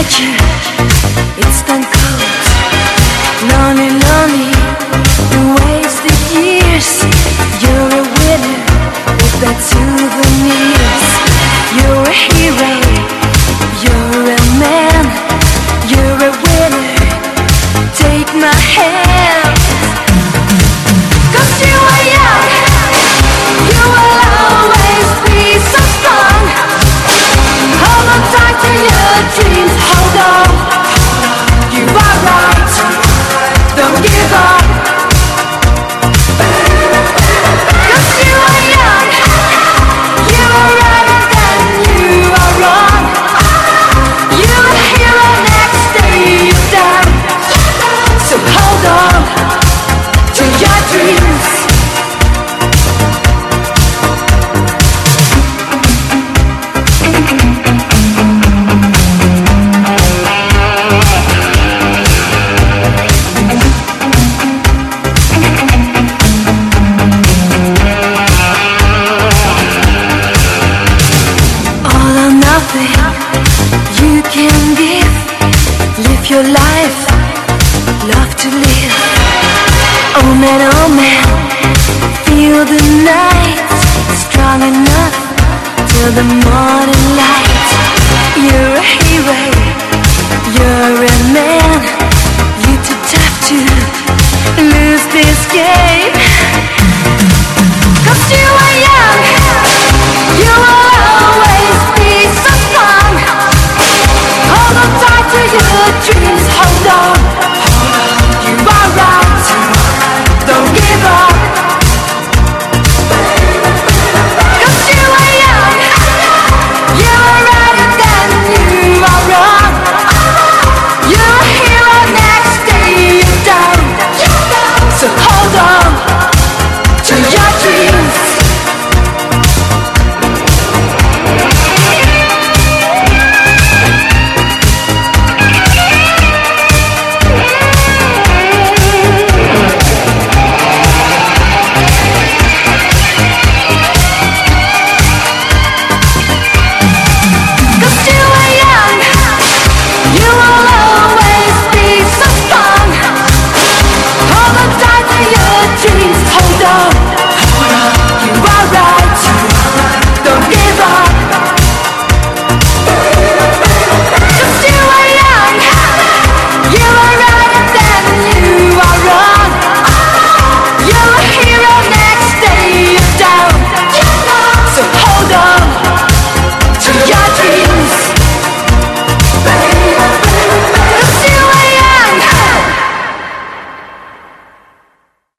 without you, it's gone cold. Lonely, lonely, wasted years. You're a winner with that souvenirs. You're a hero, you're a man, you're a winner. Take my hand. 'Cause you are young, you will always be so strong. Hold on tight to your dreams, hold on. You are right, don't give up. 'Cause you are young, you are right and then you are wrong. You're a hero next day you're down. So hold on to your dreams. All or nothing you can give. Live your life, love to live. Oh man, feel the night. Strong enough till the morning light. You're a hero, you're a man. You're too tough to lose this game.